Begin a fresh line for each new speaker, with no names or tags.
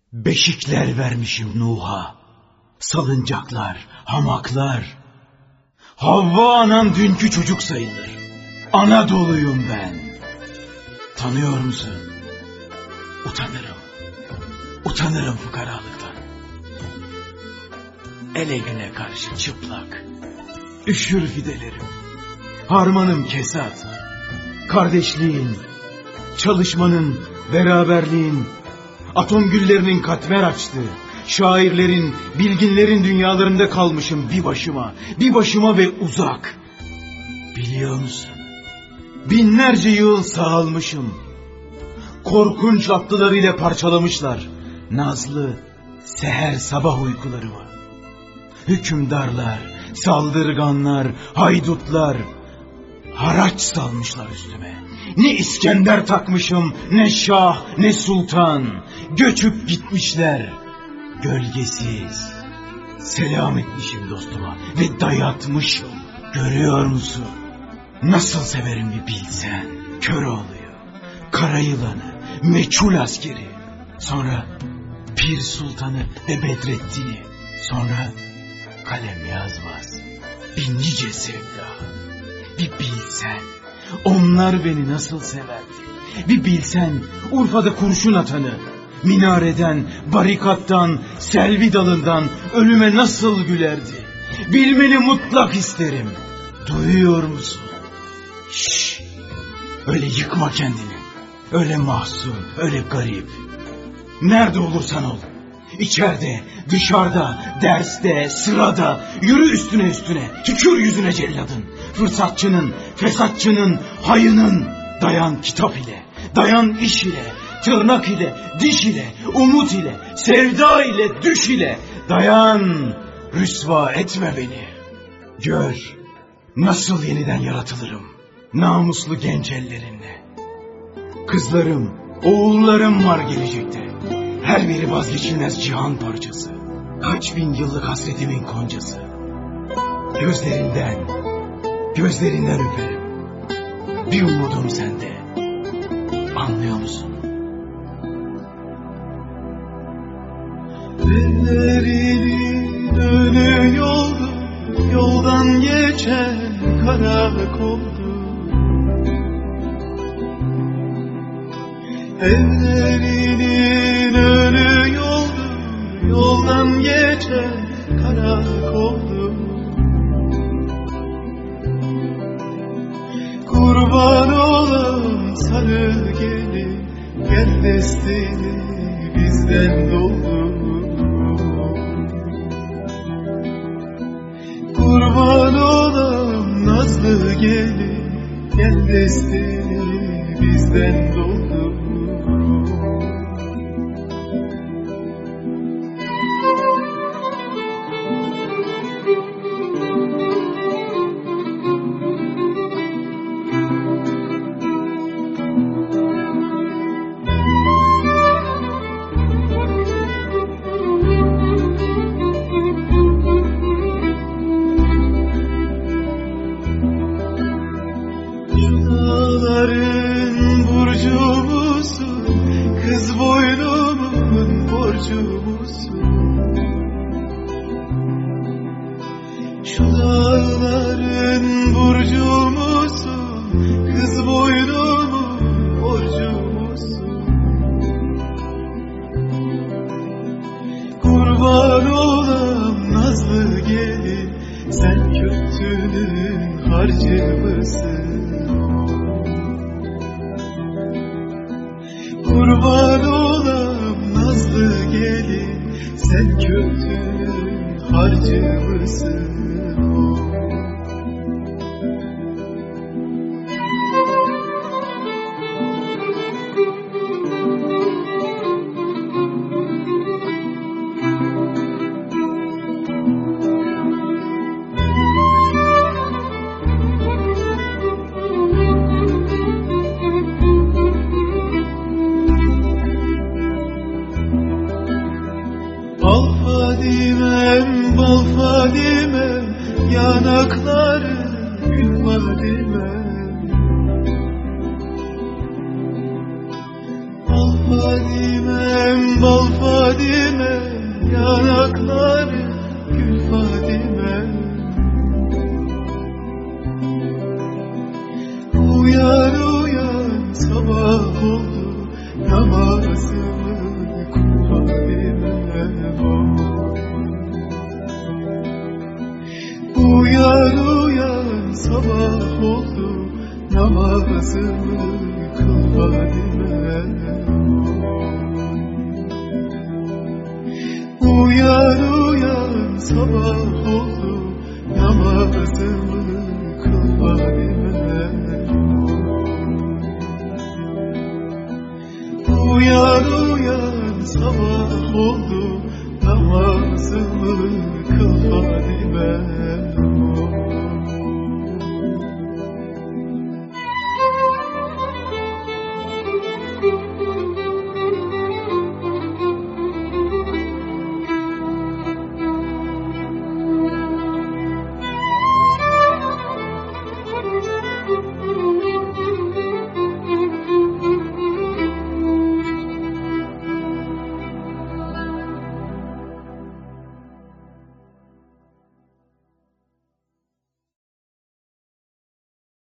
Beşikler vermişim Nuh'a, salıncaklar, hamaklar. Havva anam dünkü çocuk sayılır. Anadolu'yum ben. Tanıyor musun? Utanırım fukaralıktan. Ele güne karşı çıplak, üşür fidelerim. Harmanım kesat. Kardeşliğin, çalışmanın, beraberliğin, atom güllerinin katmer açtı. Şairlerin, bilginlerin dünyalarında kalmışım bir başıma ve uzak. Biliyor musun? Binlerce yıl sağalmışım. Korkunç atlılarıyla parçalamışlar nazlı seher sabah uykularımı. Hükümdarlar, saldırganlar, haydutlar haraç salmışlar üstüme. Ne İskender takmışım, ne şah, ne sultan. Göçüp gitmişler. Gölgesiz. Selam etmişim dostuma ve dayatmışım. Görüyor musun? Nasıl severim bir bilsen. Köroğlu'yu, Karayılan'ı, meçhul askeri. Sonra Pir Sultan'ı ve Bedrettin'i. Sonra kalem yazmaz. Bir nice sevda. Bir bilsen. Onlar beni nasıl severdi. Bir bilsen Urfa'da kurşun atanı. Minareden, barikattan, selvi dalından ölüme nasıl gülerdi. Bilmeni mutlak isterim. Duyuyor musun? Şşş. Öyle yıkma kendini. Öyle mahzun, öyle garip. Nerede olursan ol. İçeride, dışarıda, derste, sırada. Yürü üstüne. Tükür yüzüne celladın. Fırsatçının, fesatçının, hayının. Dayan kitap ile, dayan iş ile, tırnak ile, diş ile, umut ile, sevda ile, düş ile. Dayan, rüsva etme beni. Gör, nasıl yeniden yaratılırım. Namuslu genç ellerimle. Kızlarım, oğullarım var gelecekte. Her biri vazgeçilmez cihan parçası. Kaç bin yıllık hasretimin koncası. Gözlerinden öperim. Bir umudum sende. Anlıyor musun?
Ellerinin önü yoldu, yoldan geçen karakoldu. Ellerinin önü yoldu, yoldan geçen karakoldu. Kurban olam sarı gelin, gel destini bizden doldu. Kurban olam nazlı gelin, gel destini bizden doldu. Fadimem, bal Fadimem, yanakları gül Fadimem. Uyan uyan, sabah oldu, namazını kıl Fadimem. Uyan uyan, sabah oldu, namazını kıl Fadimem. Uyan uyan, sabah oldu, namazını